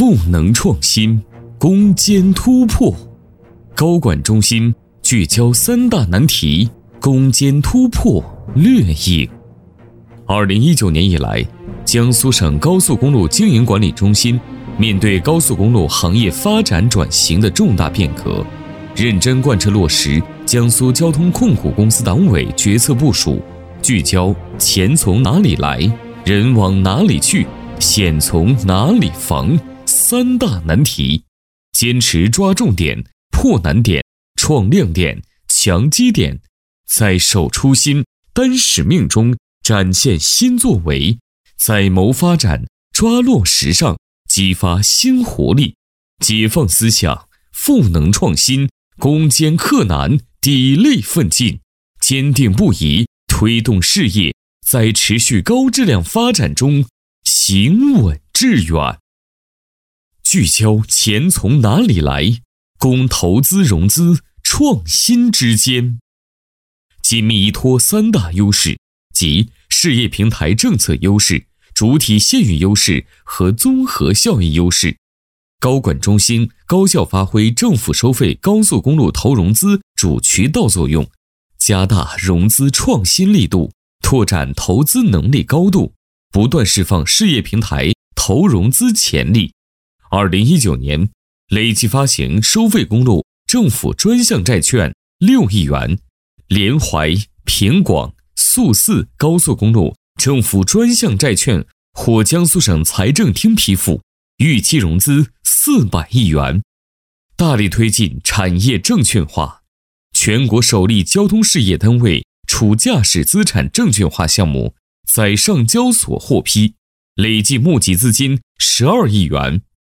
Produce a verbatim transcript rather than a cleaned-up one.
赋能创新，攻坚突破。高管中心聚焦三大难题，攻坚突破，掠影。二零一九年以来，江苏省高速公路经营管理中心面对高速公路行业发展转型的重大变革，认真贯彻落实江苏交通控股公司党委决策部署，聚焦钱从哪里来，人往哪里去，险从哪里防三大难题，坚持抓重点、破难点、创亮点、强基点，在守初心、担使命中展现新作为，在谋发展、抓落实上激发新活力，解放思想，赋能创新，攻坚克难，砥砺奋进，坚定不移推动事业在持续高质量发展中行稳致远。聚焦钱从哪里来，攻投资融资创新之间，紧密依托三大优势，即事业平台政策优势、主体县域优势和综合效益优势。高管中心高效发挥政府收费高速公路投融资主渠道作用，加大融资创新力度，拓展投资能力高度，不断释放事业平台投融资潜力。二零一九年累计发行收费公路政府专项债券六亿元，连淮、平广、肃四高速公路政府专项债券获江苏省财政厅批复，预期融资四百亿元。大力推进产业证券化，全国首例交通事业单位储驾驶资产证券化项目在上交所获批，累计募集资金十二亿元，